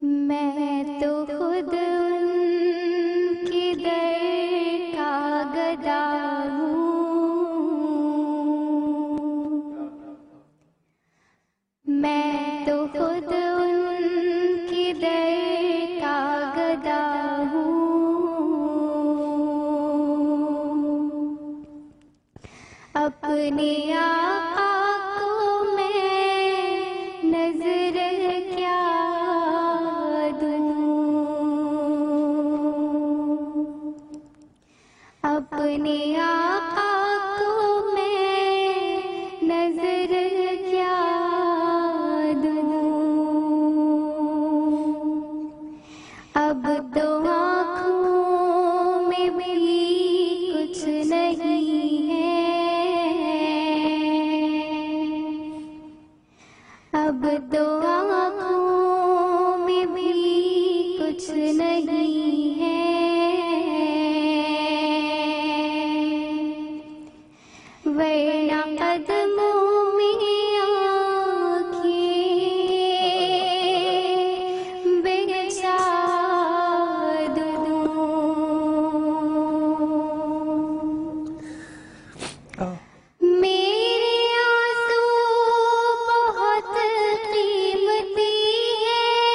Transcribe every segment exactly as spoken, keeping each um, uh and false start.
मैं तो खुद उनके दर का गदा हूँ, मैं तो खुद उनके दर का गदा हूँ। अपने आका को मैं नजर क्या अपने आका को मैं नजर क्या दूँ। अब तो आँखों में भी कुछ नहीं है, अब तो आँखों में भी कुछ नहीं है। वरना कदमों में आँखें बिछा दूँ। मेरे आंसू बहुत कीमती हैं,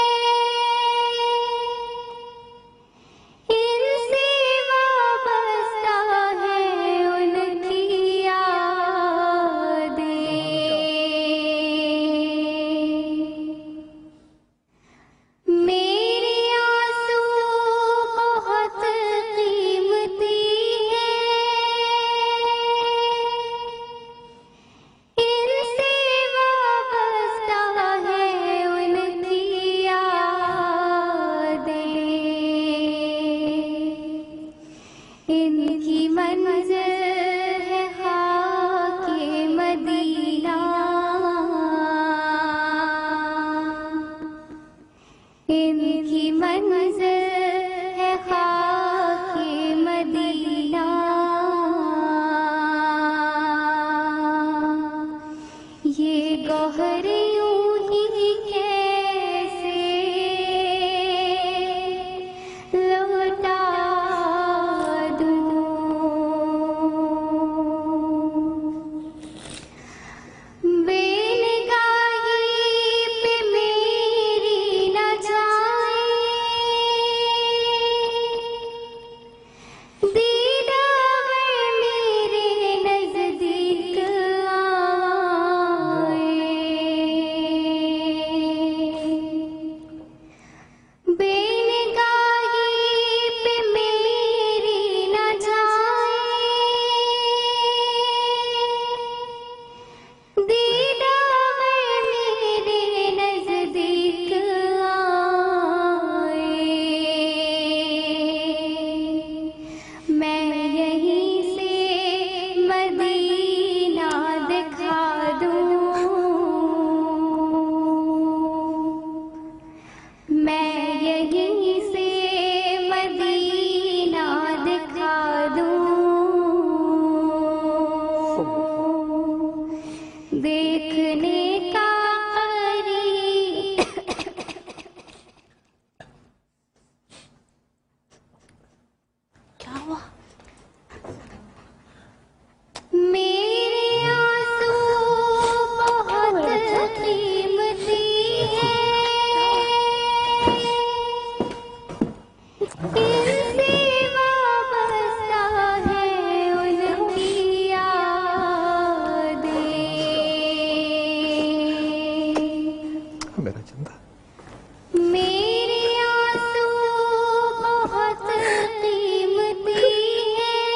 इनसे वाबस्ता है उनकी मेरे आंसू बहुत कीमती हैं, इनसे वाबस्ता है उनकी यादें। इनकी मंज़िल है खाके मदीना, इनकी मंज़िल है खाके मदीना। ये गौहर यूं ही कैसे लौटा दूँ। बेनगाही पे मेरी न जाए, दीदार मेरे नज़दीक आए। बेनगाही पे मेरी न जाए, दीदार मेरे नज़दीक आए। मैं यहीं से मदीना दिखा दूँ, मैं यहीं से मदीना दिखा दूँ। देखने का करीब क्या हुआ? मेरे आंसू बहुत कीमती हैं, इनसे वाबस्ता है उनकी यादें। मेरा चंदा मेरे आंसू बहुत कीमती हैं,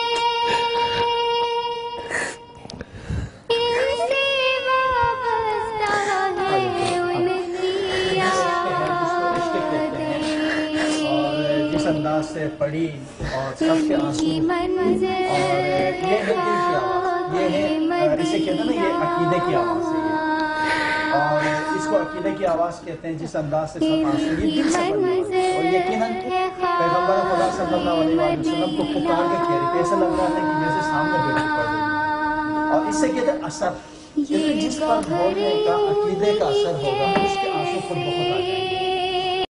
इनसे वाबस्ता है उनकी यादें। जिस अंदाज से पढ़ी और सबके आंसू इनकी मंज़िल और ये है दिल की आवाज़, ये है इसे कहते हैं ना, ये अकीदे की आवाज़ है ये। और इसको अकीदे की आवाज़ कहते हैं जिस अंदाज से सब आंसू ये दिल से पढ़ी और यकीनन पैगंबर खुदा सल्लल्लाहु अलैहि वसल्लम को पुकार के कह रही थी। ऐसा लग रहा था कि जैसे सामने बैठ के पढ़ रही है। और इससे कहते हैं असर, क्योंकि जिस पर बोलने का अकीदे का असर होगा उसके